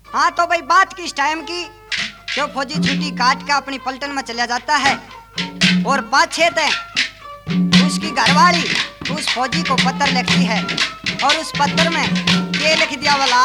हाँ तो भाई बात किस टाइम की, जो फौजी छुट्टी काट के अपनी पलटन में चला जाता है और पाछे थे उसकी घरवाली उस फौजी को पत्र लिखती है और उस पत्र में ये लिख दिया वाला,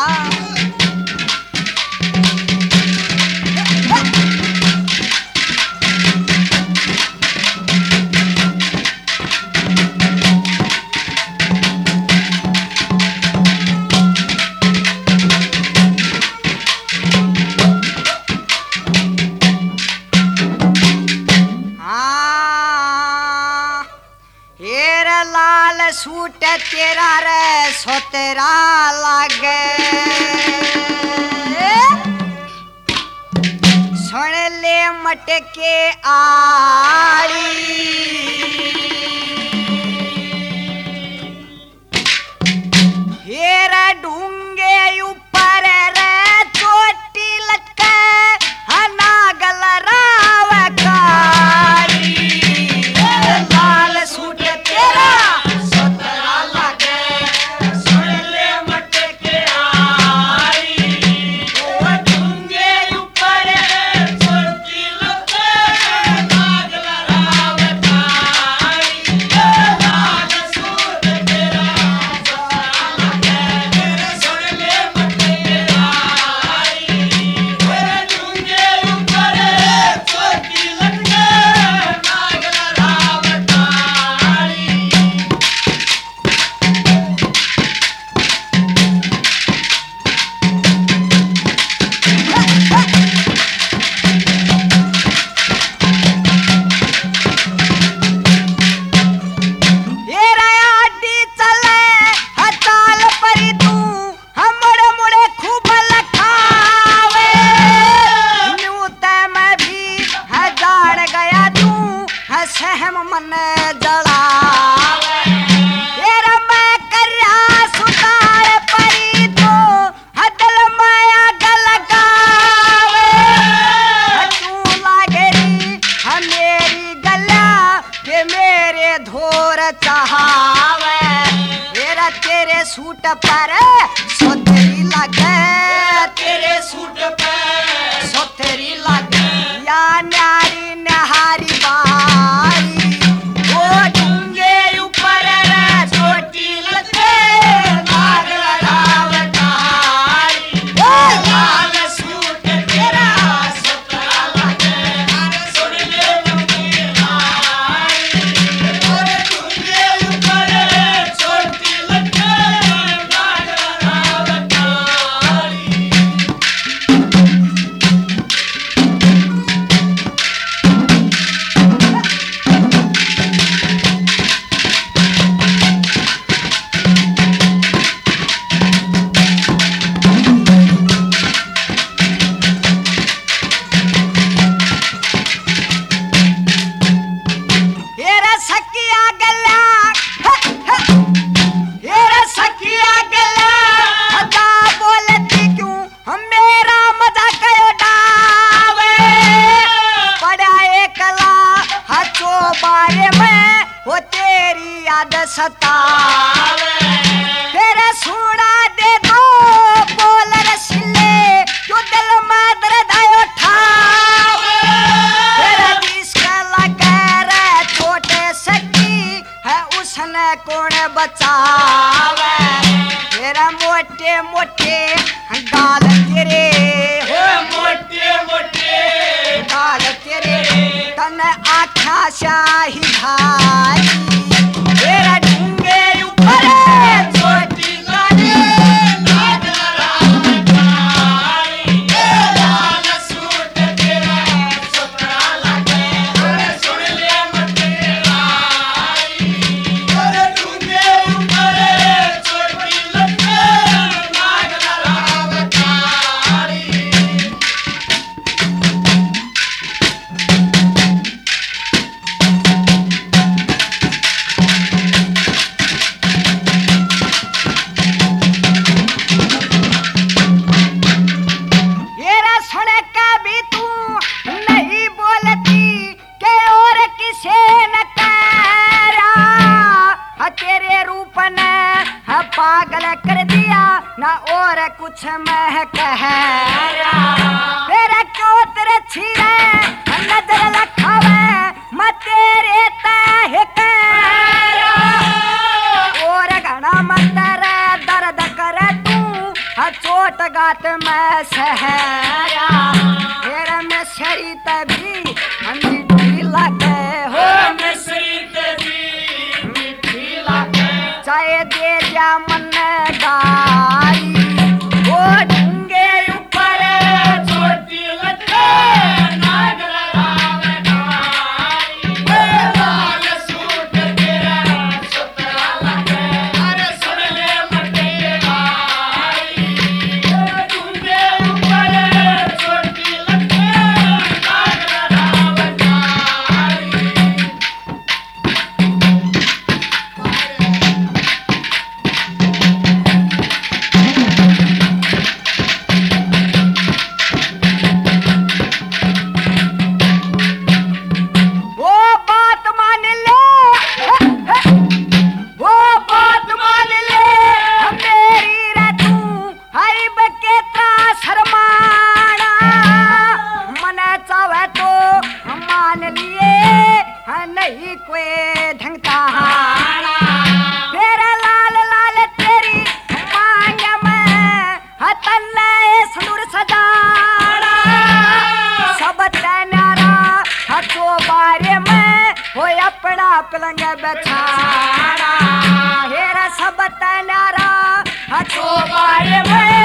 सूट तेरा रे सो तेरा लागे, सुन ले मटके आड़ी, हेर ढूंगे ऊपर रे चोटी लटके नागल राव कारी, लाल सूट तेरा सहम मन जलावे, तेरा मैं करया सुतार परी तो हदल माया गल गावे, तू लागेरी मेरी गला के मेरे धोर चाहावे, तेरा तेरे सूट पर सोतेरी लगे, तेरे सूट पर सोतेरी लगे या न्यारी नहारी बारे में वो तेरी याद सतावे, तेरे सुना दे दो बोल रसीले जो दिल में दर्द उठावे, तेरा जिसका लगा रे छोटे सकी है उसने कौन बचावे, तेरा मोटे मोटे गाल तेरे हो मोटे मोटे गाल तेरे तन आँखा शाही भाई, तेरा ढूंगे ऊपर छोटी गाड़ी नागल राव कारी, लाल सूट तेरा सुतरा लगे, सुन ले मटके आई, तेरा ढूंगे ऊपर छोटी लगे नागल राव कारी। कहरा तेरा क्यों तेरे छीरे नजर लखावे मैं तेरे ताहे कहरा और घना मंदर दर्द करे तू चोट गात मैं सहरा तेरा में शरी तभी मीठी लगे हो चाहे दे जा मन गाई वो ढूंगे ऊपर छोटी लगे नाग लगावे गाई लाल सूट तेरा सुतरा लगे अरे सुन ले मटे गाई ढूंगे ऊपर छोटी लगे नाग लगावे गाई वो बात मान ले वो बात मान ले मेरी रे तू हई बकेता शर्माना मन चाहे तो मान लिए नहीं कोई ढंगता हाना तेरा लाल लाल तेरी मांग में हतन सिंदूर सजाना सब तनारा हथो बारे में हो अपना पलंग बछाड़ा हेरा सब तनारा हथो बारे में